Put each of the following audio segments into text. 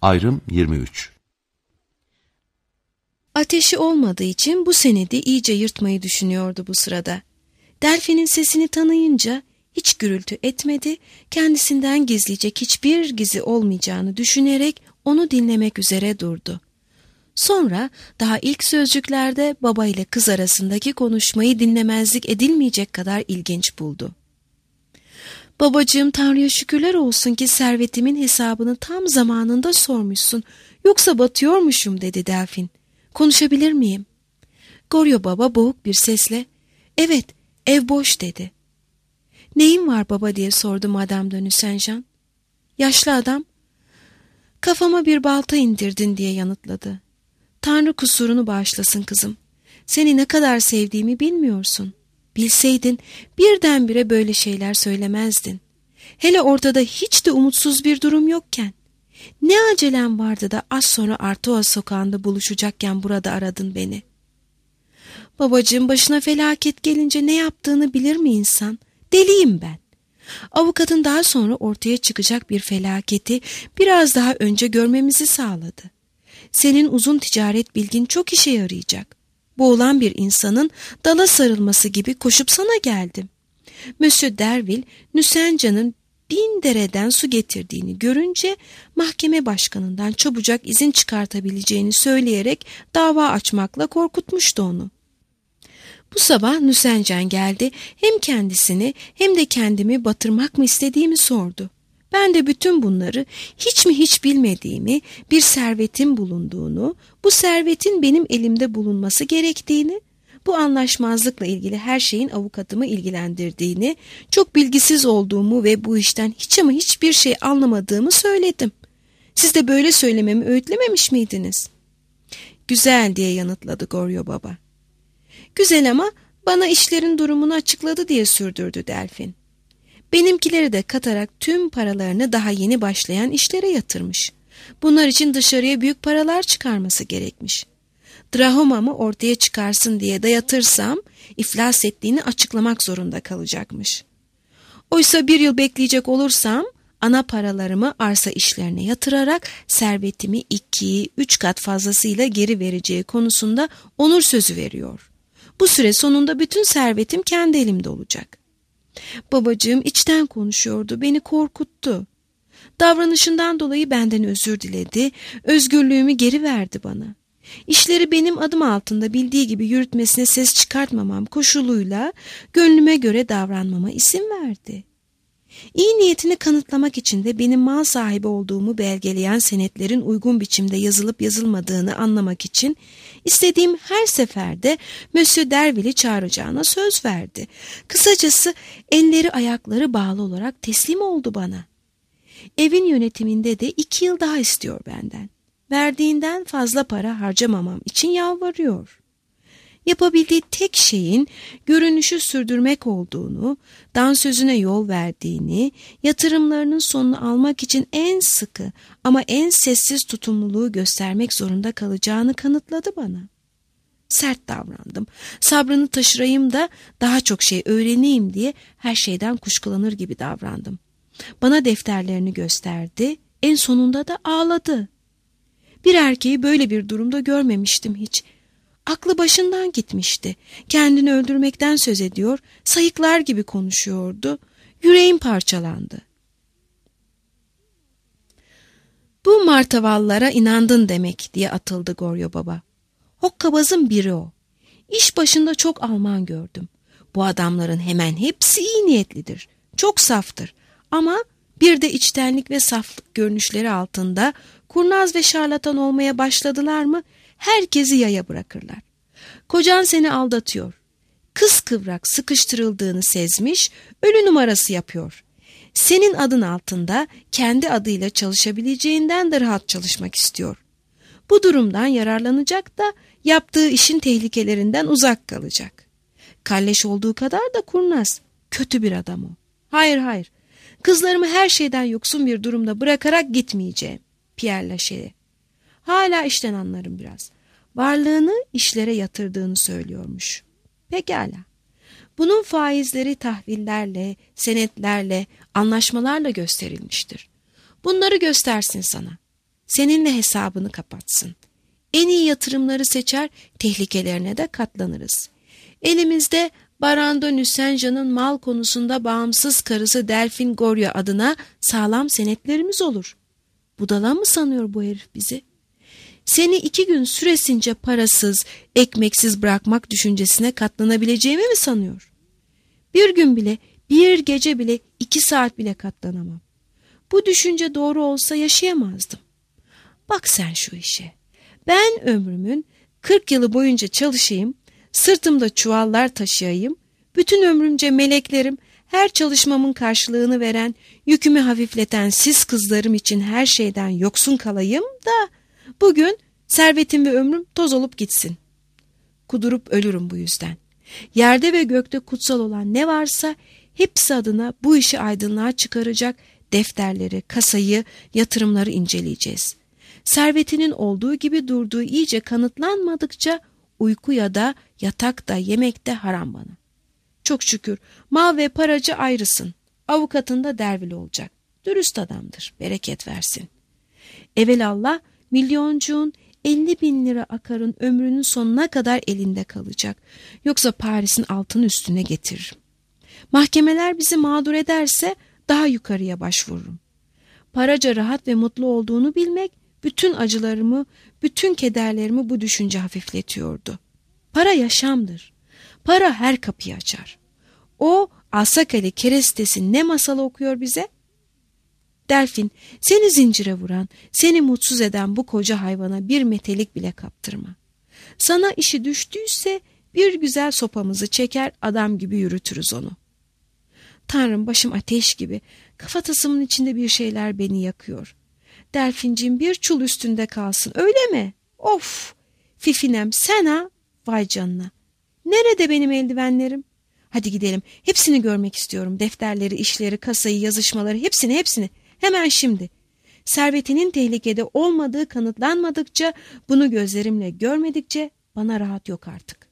Ayrım 23. Ateşi olmadığı için bu senedi iyice yırtmayı düşünüyordu bu sırada. Delfin'in sesini tanıyınca hiç gürültü etmedi, kendisinden gizleyecek hiçbir gizli olmayacağını düşünerek onu dinlemek üzere durdu. Sonra daha ilk sözcüklerde baba ile kız arasındaki konuşmayı dinlemezlik edilmeyecek kadar ilginç buldu. "Babacığım, Tanrı'ya şükürler olsun ki servetimin hesabını tam zamanında sormuşsun. Yoksa batıyormuşum," dedi Delfin. "Konuşabilir miyim?" Goryo baba boğuk bir sesle, "Evet, ev boş," dedi. "Neyin var baba?" diye sordu Madame de Nucingen. Yaşlı adam, "Kafama bir balta indirdin," diye yanıtladı. "Tanrı kusurunu bağışlasın kızım. Seni ne kadar sevdiğimi bilmiyorsun. Bilseydin birdenbire böyle şeyler söylemezdin. Hele ortada hiç de umutsuz bir durum yokken. Ne acelem vardı da az sonra Artois sokağında buluşacakken burada aradın beni." "Babacığım, başına felaket gelince ne yaptığını bilir mi insan? Deliyim ben. Avukatın daha sonra ortaya çıkacak bir felaketi biraz daha önce görmemizi sağladı. Senin uzun ticaret bilgin çok işe yarayacak. Boğulan bir insanın dala sarılması gibi koşup sana geldim. Monsieur Derville, Nucingen'ın 1000 dereden su getirdiğini görünce mahkeme başkanından çabucak izin çıkartabileceğini söyleyerek dava açmakla korkutmuştu onu. Bu sabah Nucingen geldi, hem kendisini hem de kendimi batırmak mı istediğimi sordu. Ben de bütün bunları hiç bilmediğimi, bir servetin bulunduğunu, bu servetin benim elimde bulunması gerektiğini, bu anlaşmazlıkla ilgili her şeyin avukatımı ilgilendirdiğini, çok bilgisiz olduğumu ve bu işten hiçbir şey anlamadığımı söyledim. Siz de böyle söylememi öğütlememiş miydiniz? "Güzel," diye yanıtladı Goryo baba. "Güzel ama bana işlerin durumunu açıkladı," diye sürdürdü Delfin. "Benimkileri de katarak tüm paralarını daha yeni başlayan işlere yatırmış. Bunlar için dışarıya büyük paralar çıkarması gerekmiş. Drahomamı ortaya çıkarsın diye dayatırsam iflas ettiğini açıklamak zorunda kalacakmış. Oysa 1 yıl bekleyecek olursam ana paralarımı arsa işlerine yatırarak servetimi 2-3 kat fazlasıyla geri vereceği konusunda onur sözü veriyor. Bu süre sonunda bütün servetim kendi elimde olacak." Babacığım içten konuşuyordu, beni korkuttu. Davranışından dolayı benden özür diledi, özgürlüğümü geri verdi bana. İşleri benim adım altında bildiği gibi yürütmesine ses çıkartmamam koşuluyla gönlüme göre davranmama izin verdi. İyi niyetini kanıtlamak için de benim mal sahibi olduğumu belgeleyen senetlerin uygun biçimde yazılıp yazılmadığını anlamak için istediğim her seferde Monsieur Derville'i çağıracağına söz verdi. Kısacası elleri ayakları bağlı olarak teslim oldu bana. Evin yönetiminde de 2 yıl daha istiyor benden. Verdiğinden fazla para harcamamam için yalvarıyor. Yapabildiği tek şeyin görünüşü sürdürmek olduğunu, dansözüne yol verdiğini, yatırımlarının sonunu almak için en sıkı ama en sessiz tutumluluğu göstermek zorunda kalacağını kanıtladı bana. Sert davrandım. Sabrını taşırayım da daha çok şey öğreneyim diye her şeyden kuşkulanır gibi davrandım. Bana defterlerini gösterdi, en sonunda da ağladı. Bir erkeği böyle bir durumda görmemiştim hiç. Aklı başından gitmişti. Kendini öldürmekten söz ediyor, sayıklar gibi konuşuyordu. Yüreğim parçalandı. "Bu martavallara inandın demek," diye atıldı Goryo baba. "Hokkabazın biri o. İş başında çok Alman gördüm. Bu adamların hemen hepsi iyi niyetlidir. Çok saftır. Ama bir de içtenlik ve saflık görünüşleri altında kurnaz ve şarlatan olmaya başladılar mı herkesi yaya bırakırlar. Kocan seni aldatıyor. Kıskıvrak sıkıştırıldığını sezmiş, ölü numarası yapıyor. Senin adın altında kendi adıyla çalışabileceğinden de rahat çalışmak istiyor. Bu durumdan yararlanacak da yaptığı işin tehlikelerinden uzak kalacak. Kalleş olduğu kadar da kurnaz, kötü bir adam o. Hayır. Kızlarımı her şeyden yoksun bir durumda bırakarak gitmeyeceğim. Pierre Lachaise. Hala işten anlarım biraz. Varlığını işlere yatırdığını söylüyormuş. Pekala. Bunun faizleri tahvillerle, senetlerle, anlaşmalarla gösterilmiştir. Bunları göstersin sana. seninle hesabını kapatsın. En iyi yatırımları seçer, tehlikelerine de katlanırız. Elimizde Barando Nusenja'nın mal konusunda bağımsız karısı Delfin Gorya adına sağlam senetlerimiz olur. Budala mı sanıyor bu herif bizi? Seni 2 gün süresince parasız, ekmeksiz bırakmak düşüncesine katlanabileceğimi mi sanıyor? Bir gün bile, bir gece bile, 2 saat bile katlanamam. Bu düşünce doğru olsa yaşayamazdım. Bak sen şu işe. Ben ömrümün 40 yılı boyunca çalışayım, sırtımda çuvallar taşıyayım, bütün ömrümce meleklerim, her çalışmamın karşılığını veren, yükümü hafifleten siz kızlarım için her şeyden yoksun kalayım da bugün servetim ve ömrüm toz olup gitsin. Kudurup ölürüm bu yüzden. Yerde ve gökte kutsal olan ne varsa hepsi adına bu işi aydınlığa çıkaracak defterleri, kasayı, yatırımları inceleyeceğiz. Servetinin olduğu gibi durduğu iyice kanıtlanmadıkça uyku ya da yatak da yemek de haram bana. Çok şükür mal ve paracı ayrısın. Avukatın da dervil olacak. Dürüst adamdır. Bereket versin. Evelallah milyoncuğun 50.000 lira akarın ömrünün sonuna kadar elinde kalacak. Yoksa Paris'in altını üstüne getiririm. Mahkemeler bizi mağdur ederse daha yukarıya başvururum. Paraca rahat ve mutlu olduğunu bilmek bütün acılarımı, bütün kederlerimi bu düşünce hafifletiyordu. Para yaşamdır. Para her kapıyı açar. O Asakali kerestesi ne masalı okuyor bize? Delfin, seni zincire vuran, seni mutsuz eden bu koca hayvana bir metelik bile kaptırma. Sana işi düştüyse bir güzel sopamızı çeker, adam gibi yürütürüz onu. Tanrım, başım ateş gibi, kafatasımın içinde bir şeyler beni yakıyor. Delfinciğim, bir çul üstünde kalsın, öyle mi? Of! Fifinem, sen ha? Vay canına! Nerede benim eldivenlerim? Hadi gidelim, hepsini görmek istiyorum. Defterleri, işleri, kasayı, yazışmaları, hepsini. Hemen şimdi. Servetinin tehlikede olmadığı kanıtlanmadıkça, bunu gözlerimle görmedikçe bana rahat yok artık.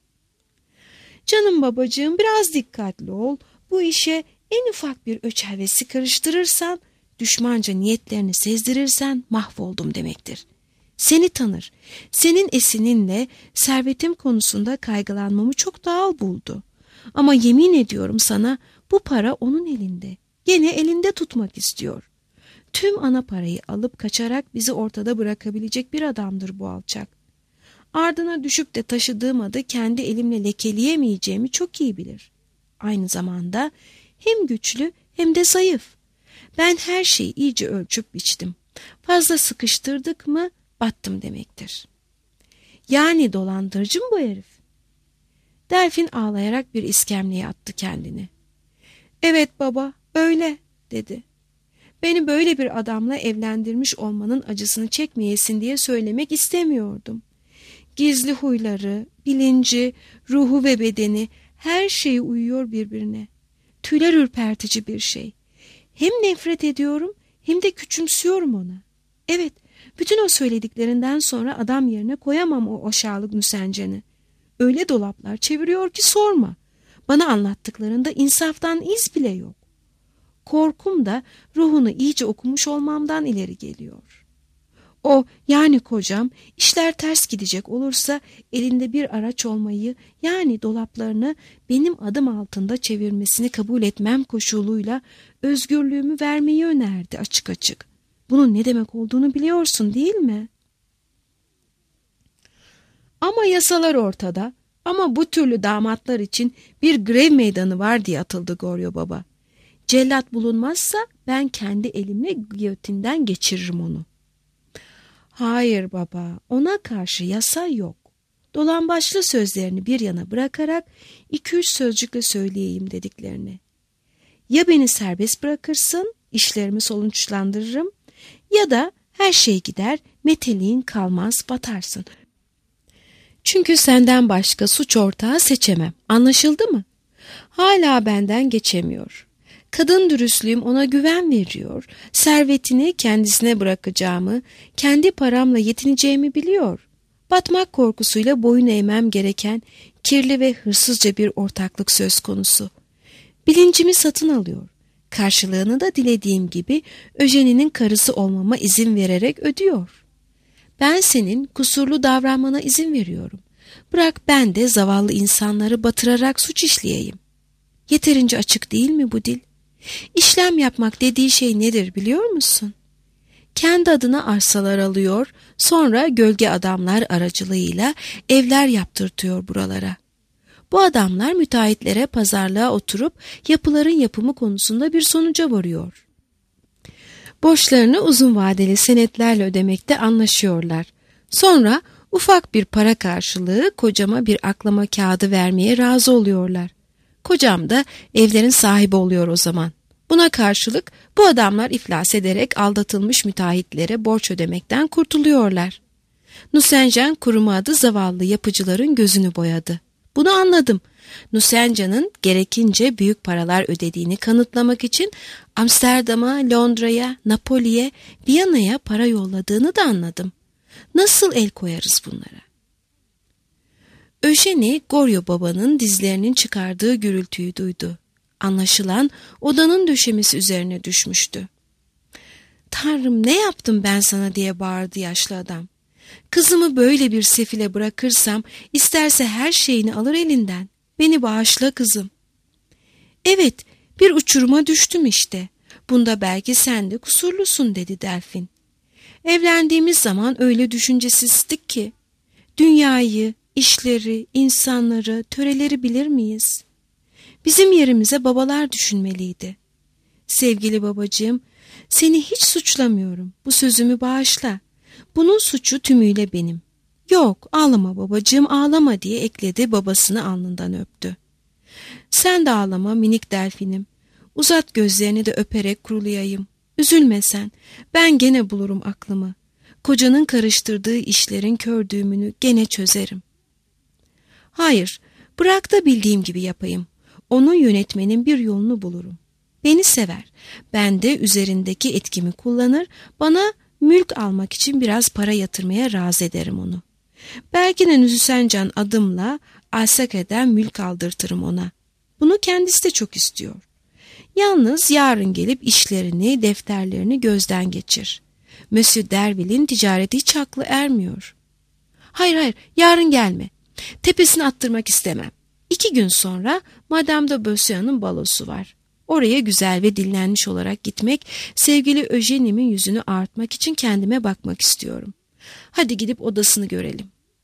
Canım babacığım, biraz dikkatli ol. Bu işe en ufak bir öçelvesi karıştırırsan, düşmanca niyetlerini sezdirirsen mahvoldum demektir. Seni tanır. Senin esininle servetim konusunda kaygılanmamı çok doğal buldu. Ama yemin ediyorum sana, bu para onun elinde. Gene elinde tutmak istiyor. Tüm ana parayı alıp kaçarak bizi ortada bırakabilecek bir adamdır bu alçak. Ardına düşüp de taşıdığım adı kendi elimle lekeleyemeyeceğimi çok iyi bilir. Aynı zamanda hem güçlü hem de zayıf. Ben her şeyi iyice ölçüp biçtim. Fazla sıkıştırdık mı battım demektir. Yani dolandırıcı mı bu herif? Delfin ağlayarak bir iskemleye attı kendini. Evet baba, öyle dedi. Beni böyle bir adamla evlendirmiş olmanın acısını çekmeyesin diye söylemek istemiyordum. Gizli huyları, bilinci, ruhu ve bedeni, her şeyi uyuyor birbirine. Tüyler ürpertici bir şey. Hem nefret ediyorum hem de küçümsüyorum ona. Evet, bütün o söylediklerinden sonra adam yerine koyamam o aşağılık Nusencen'i. Öyle dolaplar çeviriyor ki sorma. Bana anlattıklarında insaftan iz bile yok. Korkum da ruhunu iyice okumuş olmamdan ileri geliyor. O, yani kocam, işler ters gidecek olursa elinde bir araç olmayı, yani dolaplarını benim adım altında çevirmesini kabul etmem koşuluyla özgürlüğümü vermeyi önerdi açık açık. Bunun ne demek olduğunu biliyorsun değil mi? Ama yasalar ortada, ama bu türlü damatlar için bir grev meydanı var diye atıldı Goryo baba. Cellat bulunmazsa ben kendi elimle giyotinden geçiririm onu. Hayır baba, ona karşı yasa yok. Dolambaçlı sözlerini bir yana bırakarak 2-3 sözcükle söyleyeyim dediklerini. Ya beni serbest bırakırsın, işlerimi sonuçlandırırım, ya da her şey gider, meteliğin kalmaz, batarsın. Çünkü senden başka suç ortağı seçemem. Anlaşıldı mı? Hala benden geçemiyor. Kadın dürüstlüğüm ona güven veriyor. Servetini kendisine bırakacağımı, kendi paramla yetineceğimi biliyor. Batmak korkusuyla boyun eğmem gereken kirli ve hırsızca bir ortaklık söz konusu. Bilincimi satın alıyor. Karşılığını da dilediğim gibi Öjen'in karısı olmama izin vererek ödüyor. Ben senin kusurlu davranmana izin veriyorum. Bırak ben de zavallı insanları batırarak suç işleyeyim. Yeterince açık değil mi bu dil? İşlem yapmak dediği şey nedir biliyor musun? Kendi adına arsalar alıyor, sonra gölge adamlar aracılığıyla evler yaptırtıyor buralara. Bu adamlar müteahhitlere pazarlığa oturup yapıların yapımı konusunda bir sonuca varıyor. Borçlarını uzun vadeli senetlerle ödemekte anlaşıyorlar. Sonra ufak bir para karşılığı kocama bir aklama kağıdı vermeye razı oluyorlar. Kocam da evlerin sahibi oluyor o zaman. Buna karşılık bu adamlar iflas ederek aldatılmış müteahhitlere borç ödemekten kurtuluyorlar. Nusencan kurumu adı zavallı yapıcıların gözünü boyadı. Bunu anladım. Nusencan'ın gerekince büyük paralar ödediğini kanıtlamak için Amsterdam'a, Londra'ya, Napoli'ye, Viyana'ya para yolladığını da anladım. Nasıl el koyarız bunlara? Eugenie, Goryo babanın dizlerinin çıkardığı gürültüyü duydu. Anlaşılan odanın döşemesi üzerine düşmüştü. "Tanrım, ne yaptım ben sana?" diye bağırdı yaşlı adam. "Kızımı böyle bir sefile bırakırsam isterse her şeyini alır elinden. Beni bağışla kızım." "Evet, bir uçuruma düştüm işte. Bunda belki sen de kusurlusun," dedi Delfin. "Evlendiğimiz zaman öyle düşüncesizdik ki. Dünyayı, işleri, insanları, töreleri bilir miyiz? Bizim yerimize babalar düşünmeliydi. Sevgili babacığım, seni hiç suçlamıyorum. Bu sözümü bağışla. Bunun suçu tümüyle benim." "Yok, ağlama babacığım, ağlama," diye ekledi, babasını alnından öptü. "Sen de ağlama minik Delfinim. Uzat gözlerini de öperek kurulayayım. Üzülme sen, ben gene bulurum aklımı. Kocanın karıştırdığı işlerin kör düğümünü gene çözerim." "Hayır, bırak da bildiğim gibi yapayım. Onun yönetmenin bir yolunu bulurum. Beni sever. Ben de üzerindeki etkimi kullanır, bana mülk almak için biraz para yatırmaya razı ederim onu. Belki de Nusencan adımla Alsake'den mülk aldırtırım ona. Bunu kendisi de çok istiyor. Yalnız yarın gelip işlerini, defterlerini gözden geçir. Monsieur Derville'in ticareti hiç aklı ermiyor." Hayır, yarın gelme. Tepesini attırmak istemem. 2 gün sonra Madame de Beauseant'ın balosu var. Oraya güzel ve dinlenmiş olarak gitmek, sevgili Eugenie'min yüzünü ağartmak için kendime bakmak istiyorum. Hadi gidip odasını görelim."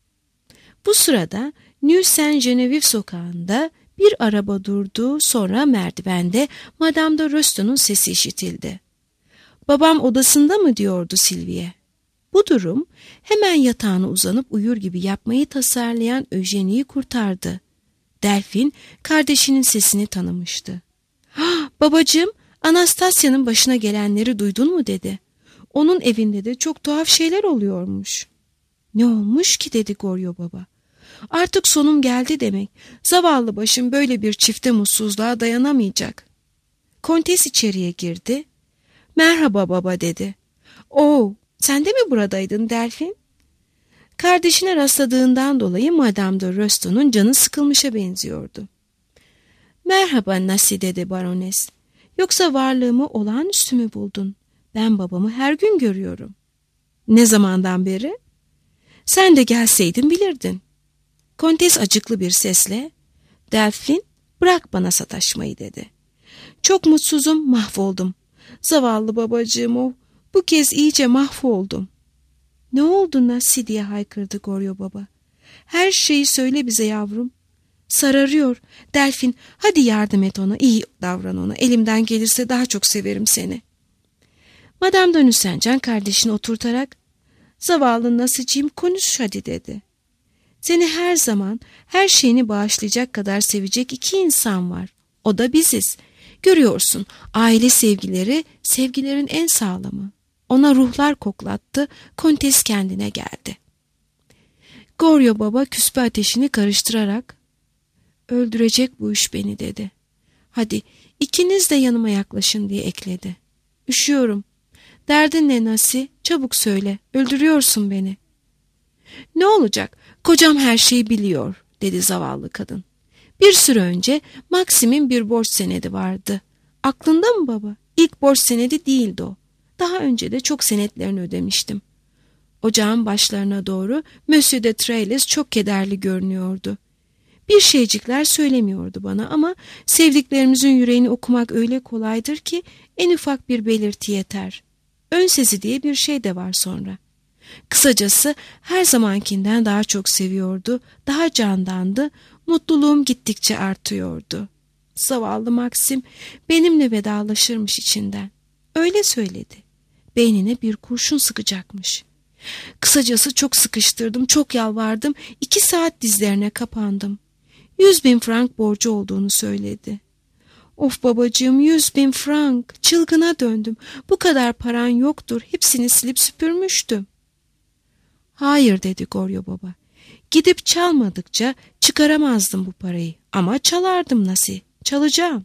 Bu sırada New Saint-Geneviève sokağında bir araba durdu, sonra merdivende Madame de Röston'un sesi işitildi. "Babam odasında mı?" diyordu Sylvie. Bu durum hemen yatağına uzanıp uyur gibi yapmayı tasarlayan Eugenie'yi kurtardı. Delfin kardeşinin sesini tanımıştı. "Babacığım, Anastasya'nın başına gelenleri duydun mu?" dedi. "Onun evinde de çok tuhaf şeyler oluyormuş." "Ne olmuş ki?" dedi Goryo baba. "Artık sonum geldi demek. Zavallı başım böyle bir çifte mutsuzluğa dayanamayacak." Kontes içeriye girdi. "Merhaba baba," dedi. "Oo, sen de mi buradaydın Delfin?" Kardeşine rastladığından dolayı Madame de Röston'un canı sıkılmışa benziyordu. "Merhaba Nasi," dedi barones. "Yoksa varlığımı olağanüstü mü buldun? Ben babamı her gün görüyorum." "Ne zamandan beri?" "Sen de gelseydin bilirdin." Kontes acıklı bir sesle, "Delfin, bırak bana sataşmayı," dedi. "Çok mutsuzum, mahvoldum. Zavallı babacığım o. Bu kez iyice mahvoldum." "Ne oldu Nasi?" diye haykırdı Goryo baba. "Her şeyi söyle bize yavrum." "Sararıyor. Delfin, hadi yardım et ona, iyi davran ona. Elimden gelirse daha çok severim seni." Madame de Nusencan kardeşini oturtarak, "Zavallı Nasi'ciğim, konuş hadi," dedi. "Seni her zaman, her şeyini bağışlayacak kadar sevecek 2 insan var. O da biziz. Görüyorsun, aile sevgileri, sevgilerin en sağlamı." Ona ruhlar koklattı, kontes kendine geldi. Goryo baba küspe ateşini karıştırarak, "Öldürecek bu iş beni," dedi. "Hadi ikiniz de yanıma yaklaşın," diye ekledi. "Üşüyorum. Derdin ne Nasi? Çabuk söyle, öldürüyorsun beni." "Ne olacak? Kocam her şeyi biliyor," dedi zavallı kadın. "Bir süre önce Maxim'in bir borç senedi vardı. Aklında mı baba? İlk borç senedi değildi o. Daha önce de çok senetlerini ödemiştim. Ocağın başlarına doğru Monsieur de Trelles çok kederli görünüyordu. Bir şeycikler söylemiyordu bana ama sevdiklerimizin yüreğini okumak öyle kolaydır ki en ufak bir belirti yeter. Ön sezi diye bir şey de var sonra. Kısacası her zamankinden daha çok seviyordu, daha candandı, mutluluğum gittikçe artıyordu. Zavallı Maxim benimle vedalaşırmış içinden. Öyle söyledi. Beynine bir kurşun sıkacakmış. Kısacası çok sıkıştırdım, çok yalvardım, 2 saat dizlerine kapandım. 100.000 frank borcu olduğunu söyledi. Of babacığım, 100.000 frank, çılgına döndüm. Bu kadar paran yoktur, hepsini silip süpürmüştüm. Hayır dedi Goryo baba. Gidip çalmadıkça çıkaramazdım bu parayı. Ama çalardım nasıl? Çalacağım.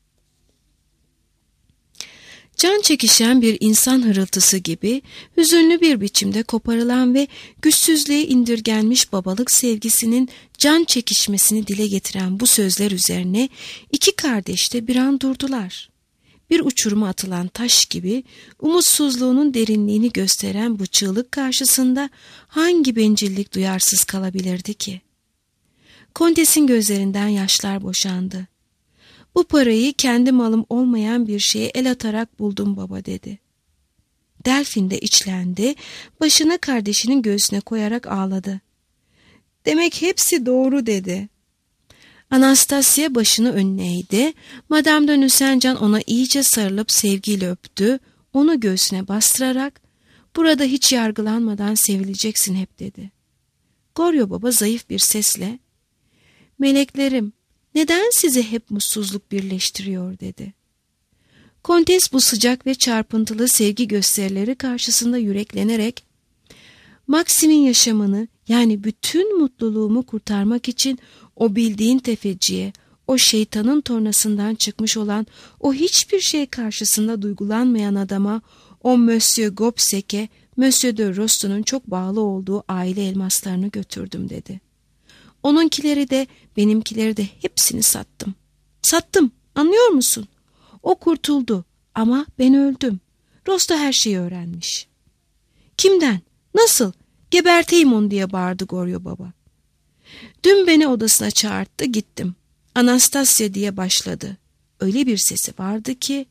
Can çekişen bir insan hırıltısı gibi hüzünlü bir biçimde koparılan ve güçsüzlüğe indirgenmiş babalık sevgisinin can çekişmesini dile getiren bu sözler üzerine 2 kardeş de bir an durdular. Bir uçuruma atılan taş gibi umutsuzluğunun derinliğini gösteren bu çığlık karşısında hangi bencillik duyarsız kalabilirdi ki? Kontesin gözlerinden yaşlar boşandı. Bu parayı kendi malım olmayan bir şeye el atarak buldum baba dedi. Delfin de içlendi, başını kardeşinin göğsüne koyarak ağladı. Demek hepsi doğru dedi. Anastasia başını önüne eğdi. Madame de Nucingen ona iyice sarılıp sevgiyle öptü. Onu göğsüne bastırarak burada hiç yargılanmadan sevileceksin hep dedi. Goryo baba zayıf bir sesle meleklerim neden sizi hep mutsuzluk birleştiriyor dedi. Kontes bu sıcak ve çarpıntılı sevgi gösterileri karşısında yüreklenerek Maxim'in yaşamını yani bütün mutluluğumu kurtarmak için o bildiğin tefeciye, o şeytanın tornasından çıkmış olan o hiçbir şey karşısında duygulanmayan adama, o Monsieur Gobseck'e, Monsieur de Roston'un çok bağlı olduğu aile elmaslarını götürdüm dedi. Onunkileri de benimkileri de hepsini sattım. Sattım, anlıyor musun? O kurtuldu ama ben öldüm. Rosto her şeyi öğrenmiş. Kimden? Nasıl? Geberteyim onu diye bağırdı Goryo baba. Dün beni odasına çağırttı, gittim. Anastasia diye başladı. Öyle bir sesi vardı ki,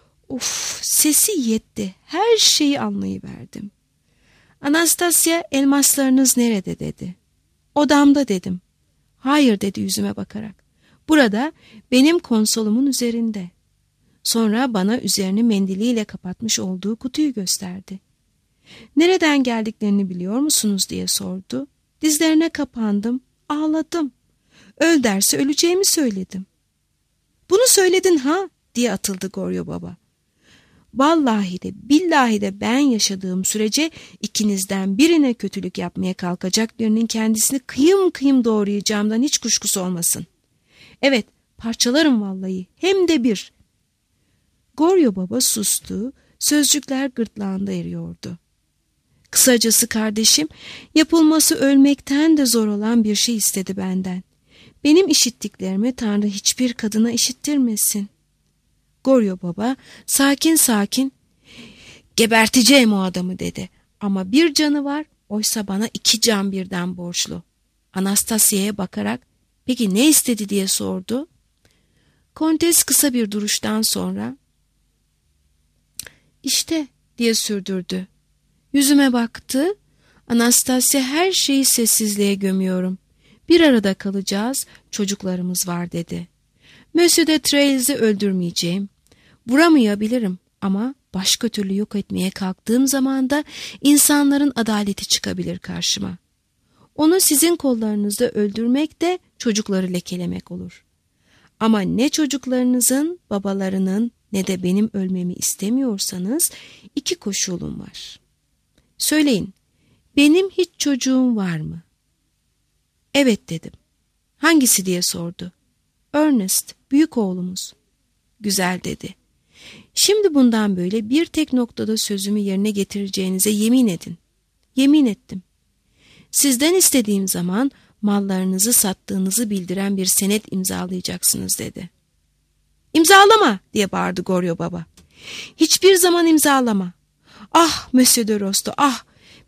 sesi yetti. Her şeyi anlayıverdim. Anastasia elmaslarınız nerede dedi. Odamda dedim. Hayır dedi yüzüme bakarak. Burada benim konsolumun üzerinde. Sonra bana üzerini mendiliyle kapatmış olduğu kutuyu gösterdi. Nereden geldiklerini biliyor musunuz diye sordu. Dizlerine kapandım, ağladım. Öl derse öleceğimi söyledim. Bunu söyledin ha diye atıldı Goryo baba. Vallahi de billahi de ben yaşadığım sürece ikinizden birine kötülük yapmaya kalkacak birinin kendisini kıyım kıyım doğrayacağımdan hiç kuşkusu olmasın. Evet, parçalarım vallahi, hem de bir. Goryo baba sustu, sözcükler gırtlağında eriyordu. Kısacası kardeşim, yapılması ölmekten de zor olan bir şey istedi benden. Benim işittiklerimi Tanrı hiçbir kadına işittirmesin. Goryo baba sakin sakin, geberteceğim o adamı dedi. Ama bir canı var, oysa bana 2 can birden borçlu. Anastasia'ya bakarak, peki ne istedi diye sordu. Kontes kısa bir duruştan sonra, İşte diye sürdürdü. Yüzüme baktı. Anastasia her şeyi sessizliğe gömüyorum. Bir arada kalacağız, çocuklarımız var dedi. Monsieur de Trelles'i öldürmeyeceğim. Vuramayabilirim ama başka türlü yok etmeye kalktığım zaman da insanların adaleti çıkabilir karşıma. Onu sizin kollarınızda öldürmek de çocukları lekelemek olur. Ama ne çocuklarınızın, babalarının ne de benim ölmemi istemiyorsanız 2 koşulum var. Söyleyin, benim hiç çocuğum var mı? Evet dedim. Hangisi diye sordu. Ernest, büyük oğlumuz. Güzel dedi. Şimdi bundan böyle bir tek noktada sözümü yerine getireceğinize yemin edin. Yemin ettim. Sizden istediğim zaman mallarınızı sattığınızı bildiren bir senet imzalayacaksınız dedi. İmzalama diye bağırdı Goryo baba. Hiçbir zaman imzalama. Ah Monsieur de Rosto, ah,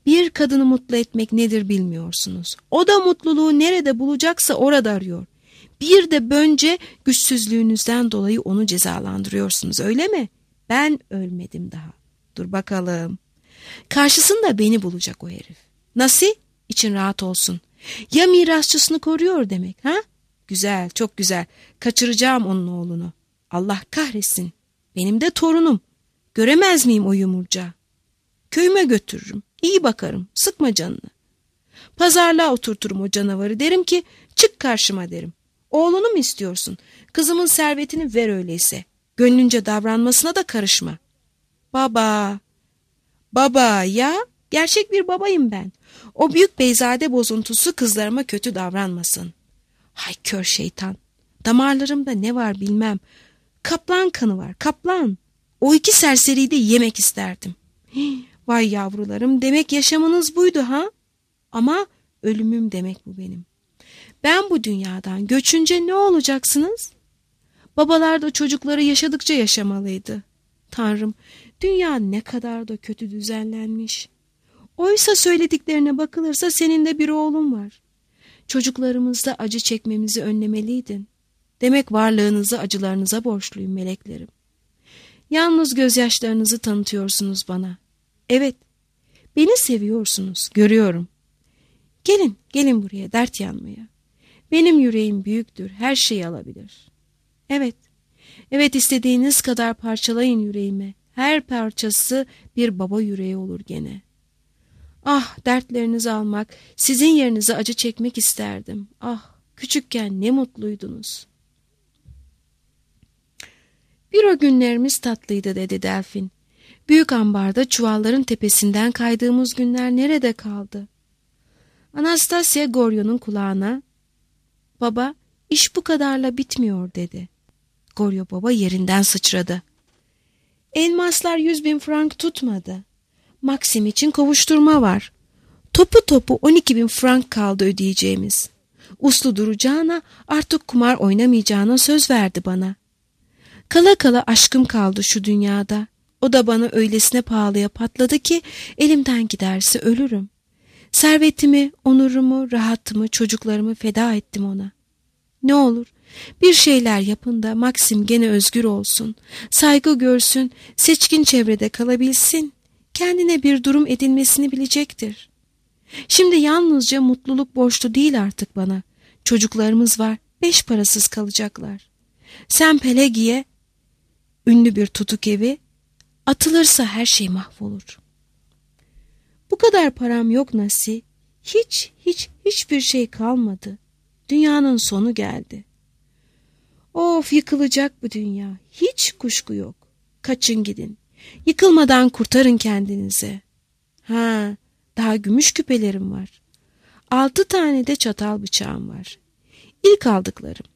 Bir kadını mutlu etmek nedir bilmiyorsunuz. O da mutluluğu nerede bulacaksa orada arıyor. Bir de bence güçsüzlüğünüzden dolayı onu cezalandırıyorsunuz, öyle mi? Ben ölmedim daha. Dur bakalım. Karşısında beni bulacak o herif. Nasıl? İçin rahat olsun. Ya mirasçısını koruyor demek, ha? Güzel, çok güzel. Kaçıracağım onun oğlunu. Allah kahretsin. Benim de torunum. Göremez miyim o yumurcağı? Köyüme götürürüm. İyi bakarım. Sıkma canını. Pazarlığa oturturum o canavarı. Derim ki çık karşıma derim. Oğlunu mu istiyorsun? Kızımın servetini ver öyleyse. Gönlünce davranmasına da karışma. Baba. Baba ya. Gerçek bir babayım ben. O büyük beyzade bozuntusu kızlarıma kötü davranmasın. Hay kör şeytan. Damarlarımda ne var bilmem. Kaplan kanı var, kaplan. O iki serseriyi de yemek isterdim. Vay yavrularım, demek yaşamınız buydu ha? Ama ölümüm demek bu benim. Ben bu dünyadan göçünce ne olacaksınız? Babalar da çocukları yaşadıkça yaşamalıydı. Tanrım, dünya ne kadar da kötü düzenlenmiş. Oysa söylediklerine bakılırsa senin de bir oğlun var. Çocuklarımızda acı çekmemizi önlemeliydin. Demek varlığınızı acılarınıza borçluyum meleklerim. Yalnız gözyaşlarınızı tanıtıyorsunuz bana. Evet, beni seviyorsunuz, görüyorum. Gelin, gelin buraya dert yanmaya. Benim yüreğim büyüktür, her şeyi alabilir. Evet, evet istediğiniz kadar parçalayın yüreğimi. Her parçası bir baba yüreği olur gene. Ah, dertlerinizi almak, sizin yerinize acı çekmek isterdim. Ah, küçükken ne mutluydunuz. Bir o günlerimiz tatlıydı dedi Delfin. Büyük ambarda çuvalların tepesinden kaydığımız günler nerede kaldı? Anastasia Goryo'nun kulağına, baba iş bu kadarla bitmiyor dedi. Goryo baba yerinden sıçradı. Elmaslar 100.000 frank tutmadı. Maxim için kovuşturma var. Topu topu 12.000 frank kaldı ödeyeceğimiz. Uslu duracağına, artık kumar oynamayacağına söz verdi bana. Kala kala aşkım kaldı şu dünyada. O da bana öylesine pahalıya patladı ki elimden giderse ölürüm. Servetimi, onurumu, rahatımı, çocuklarımı feda ettim ona. Ne olur bir şeyler yapın da Maxim gene özgür olsun. Saygı görsün, seçkin çevrede kalabilsin. Kendine bir durum edinmesini bilecektir. Şimdi yalnızca mutluluk borçlu değil artık bana. Çocuklarımız var, 5 parasız kalacaklar. Sen Pelagi'ye, ünlü bir tutuk evi, atılırsa her şey mahvolur. Bu kadar param yok Nasi. Hiçbir şey kalmadı. Dünyanın sonu geldi. Of, yıkılacak bu dünya. Hiç kuşku yok. Kaçın gidin. Yıkılmadan kurtarın kendinizi. Ha, daha gümüş küpelerim var. 6 tane de çatal bıçağım var. İlk aldıklarım.